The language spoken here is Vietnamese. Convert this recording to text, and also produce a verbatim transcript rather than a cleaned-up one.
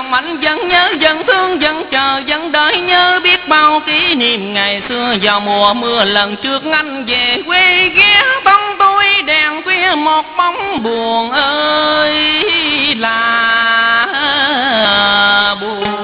lòng anh vẫn nhớ vẫn thương vẫn chờ vẫn đợi nhớ biết bao kỷ niệm ngày xưa vào mùa mưa lần trước anh về quê ghé bóng tôi đèn khuya một bóng buồn ơi là buồn.